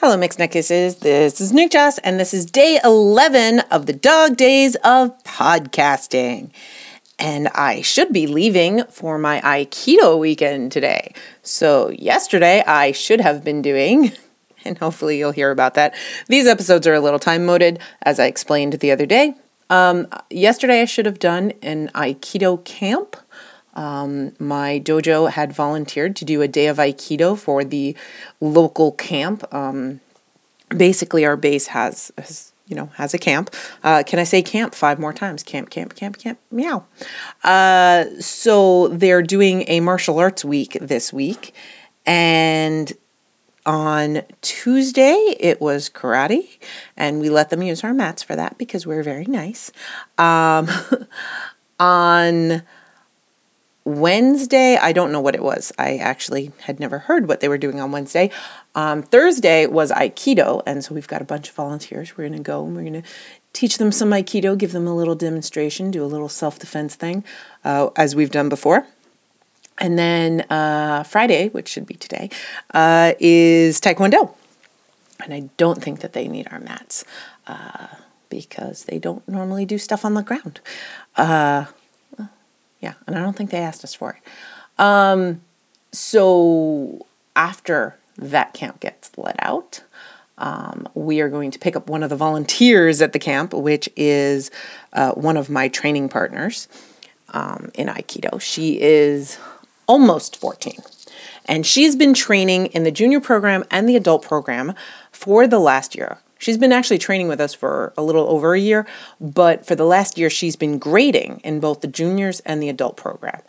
Hello, Mixed Nut Kisses. This is Nuke Joss, and this is day 11 of the dog days of podcasting. And I should be leaving for my Aikido weekend today. So yesterday I should have been doing, and hopefully you'll hear about that. These episodes are a little time moded, as I explained the other day. Yesterday I should have done an Aikido camp. My dojo had volunteered to do a day of Aikido for the local camp. Basically our base has a camp. Can I say camp 5 more times? Camp, meow. So they're doing a martial arts week this week, and on Tuesday it was karate, and we let them use our mats for that because we're very nice. On Wednesday, I don't know what it was. I actually had never heard what they were doing on Wednesday. Thursday was Aikido, and so we've got a bunch of volunteers. We're going to go and we're going to teach them some Aikido, give them a little demonstration, do a little self-defense thing, as we've done before. And then Friday, which should be today, is Taekwondo. And I don't think that they need our mats because they don't normally do stuff on the ground. Yeah, and I don't think they asked us for it. So after that camp gets let out, we are going to pick up one of the volunteers at the camp, which is one of my training partners in Aikido. She is almost 14, and she's been training in the junior program and the adult program for the last year. She's been actually training with us for a little over a year, but for the last year, she's been grading in both the juniors and the adult program.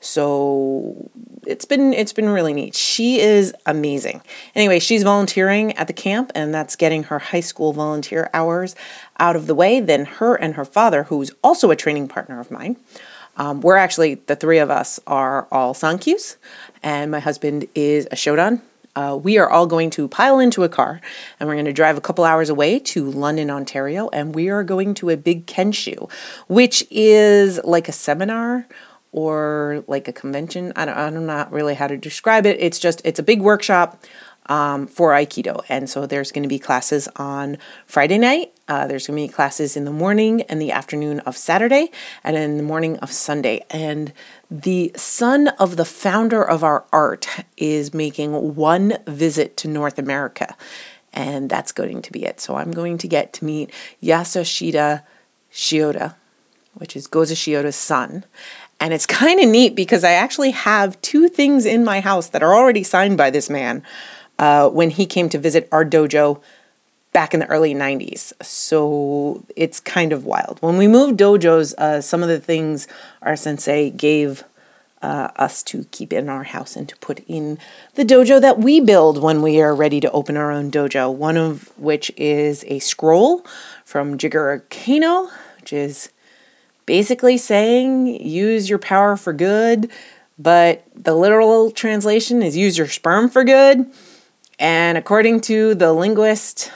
So it's been really neat. She is amazing. Anyway, she's volunteering at the camp, and that's getting her high school volunteer hours out of the way. Then her and her father, who's also a training partner of mine, we're actually, the 3 of us are all Sankyus, and my husband is a Shodan. We are all going to pile into a car, and we're going to drive a couple hours away to London, Ontario, and we are going to a big Kenshu, which is like a seminar or like a convention. I don't know really how to describe it. It's a big workshop for Aikido, and so there's going to be classes on Friday night. There's going to be classes in the morning and the afternoon of Saturday, and in the morning of Sunday. And the son of the founder of our art is making one visit to North America, and that's going to be it. So I'm going to get to meet Yasushita Shioda, which is Gozo Shioda's son. And it's kind of neat because I actually have 2 things in my house that are already signed by this man when he came to visit our dojo back in the early 90s. So it's kind of wild. When we moved dojos, some of the things our sensei gave us to keep in our house and to put in the dojo that we build when we are ready to open our own dojo. One of which is a scroll from Jigoro Kano, which is basically saying use your power for good, but the literal translation is use your sperm for good. And according to the linguist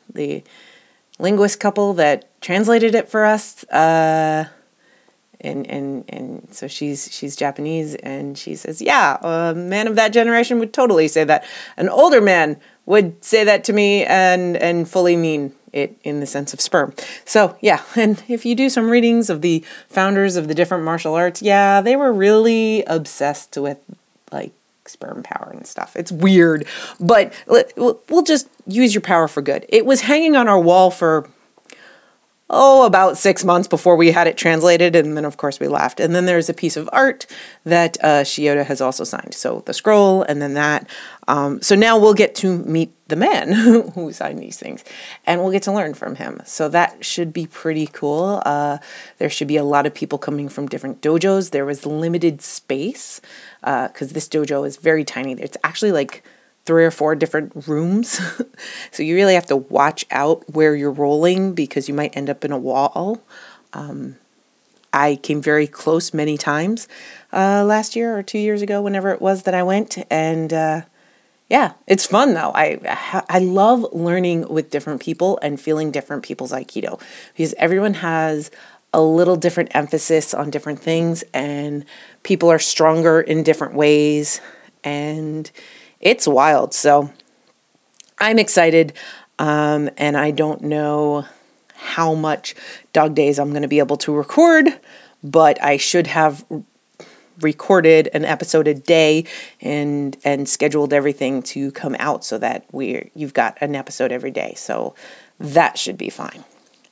couple that translated it for us, and so she's Japanese, and she says, yeah, a man of that generation would totally say that. An older man would say that to me and fully mean it in the sense of sperm. So yeah, and if you do some readings of the founders of the different martial arts, yeah, they were really obsessed with like sperm power and stuff. It's weird, but we'll just use your power for good. It was hanging on our wall for about 6 months before we had it translated, and then of course we laughed. And then there's a piece of art that Shioda has also signed. So the scroll, and then that. So now we'll get to meet the man who signed these things, and we'll get to learn from him. So that should be pretty cool. There should be a lot of people coming from different dojos. There was limited space because this dojo is very tiny. It's actually like 3 or 4 different rooms. So you really have to watch out where you're rolling because you might end up in a wall. I came very close many times last year or 2 years ago, whenever it was that I went. And yeah, it's fun though. I love learning with different people and feeling different people's Aikido because everyone has a little different emphasis on different things and people are stronger in different ways. And it's wild. So I'm excited, and I don't know how much Dog Days I'm going to be able to record, but I should have recorded an episode a day and scheduled everything to come out so that you've got an episode every day. So that should be fine.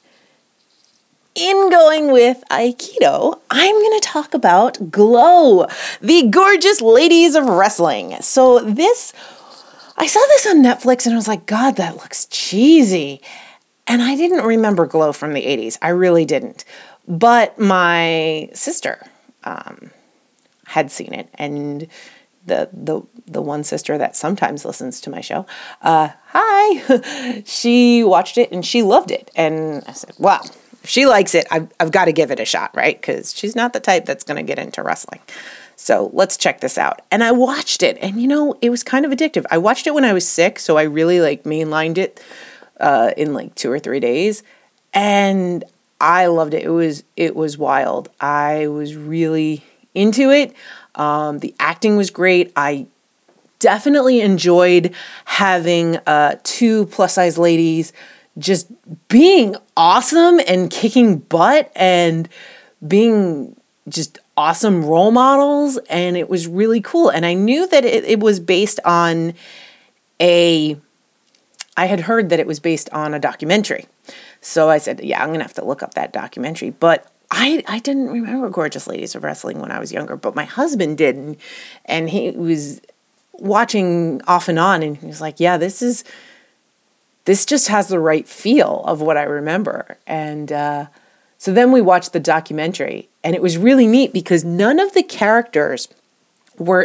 In going with Aikido, I'm going to talk about Glow, the Gorgeous Ladies of Wrestling. So I saw this on Netflix and I was like, God, that looks cheesy. And I didn't remember Glow from the 80s. I really didn't. But my sister had seen it, and the one sister that sometimes listens to my show, hi, she watched it and she loved it. And I said, wow, if she likes it, I've got to give it a shot, right? Because she's not the type that's going to get into wrestling. So let's check this out. And I watched it, and it was kind of addictive. I watched it when I was sick, so I really mainlined it in 2 or 3 days, and I loved it. It was wild. I was really into it. The acting was great. I definitely enjoyed having 2 plus-size ladies just being awesome and kicking butt and being just awesome role models, and it was really cool. And I knew that it was based on I had heard that it was based on a documentary. So I said, yeah, I'm going to have to look up that documentary. But I didn't remember Gorgeous Ladies of Wrestling when I was younger, but my husband did. And he was watching off and on, and he was like, yeah, this just has the right feel of what I remember. And so then we watched the documentary, and it was really neat because none of the characters were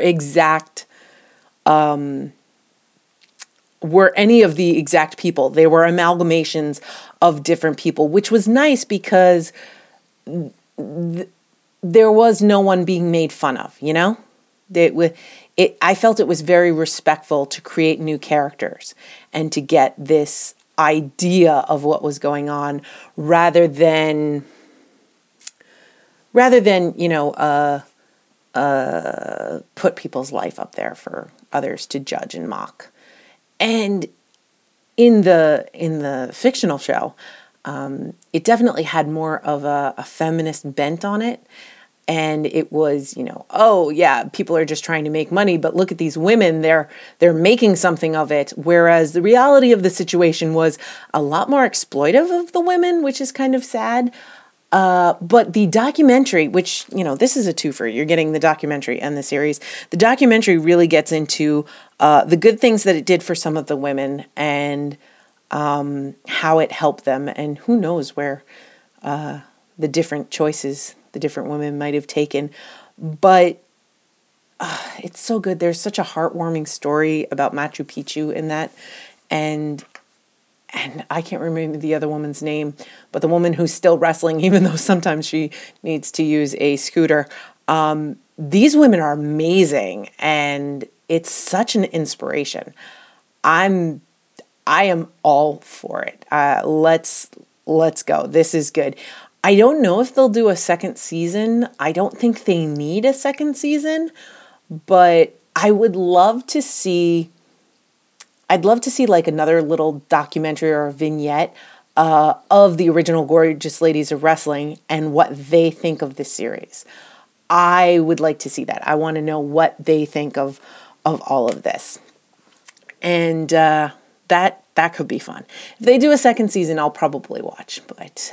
any of the exact people. They were amalgamations of different people, which was nice because there was no one being made fun of, I felt it was very respectful to create new characters and to get this idea of what was going on rather than put people's life up there for others to judge and mock. And in the fictional show, it definitely had more of a feminist bent on it. And it was, oh yeah, people are just trying to make money, but look at these women, they're making something of it. Whereas the reality of the situation was a lot more exploitive of the women, which is kind of sad. But the documentary, which, this is a twofer, you're getting the documentary and the series. The documentary really gets into the good things that it did for some of the women and how it helped them. And who knows where the different choices the different women might have taken. But it's so good. There's such a heartwarming story about Machu Picchu in that. And I can't remember the other woman's name, but the woman who's still wrestling, even though sometimes she needs to use a scooter. These women are amazing, and it's such an inspiration. I am all for it. Let's go. This is good. I don't know if they'll do a second season. I don't think they need a second season, but I would love to see. I'd love to see another little documentary or a vignette of the original Gorgeous Ladies of Wrestling and what they think of this series. I would like to see that. I want to know what they think of all of this. And that could be fun. If they do a second season, I'll probably watch, but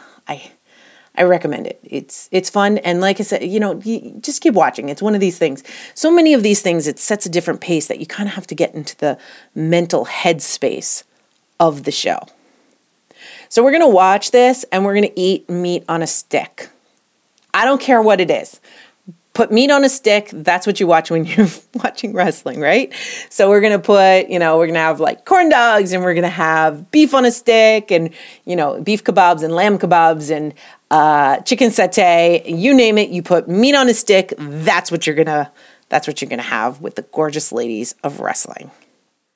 I recommend it. It's fun. And like I said, you just keep watching. It's one of these things. So many of these things, it sets a different pace that you kind of have to get into the mental headspace of the show. So we're going to watch this and we're going to eat meat on a stick. I don't care what it is. Put meat on a stick. That's what you watch when you're watching wrestling, right? So we're going to put, we're going to have corn dogs, and we're going to have beef on a stick, and, beef kebabs and lamb kebabs and chicken satay, you name it, you put meat on a stick. That's what you're going to have with the Gorgeous Ladies of Wrestling.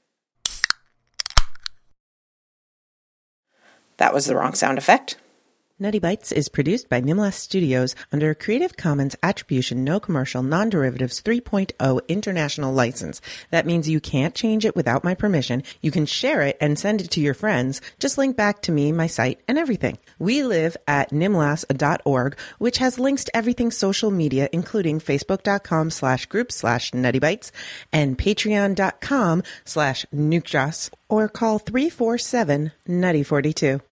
That was the wrong sound effect. Nutty Bites is produced by Nimlas Studios under a Creative Commons Attribution No Commercial Non-Derivatives 3.0 International License. That means you can't change it without my permission. You can share it and send it to your friends. Just link back to me, my site, and everything. We live at nimlas.org, which has links to everything social media, including facebook.com/group/nuttybites and patreon.com/nukejoss, or call 347-NUTTY42.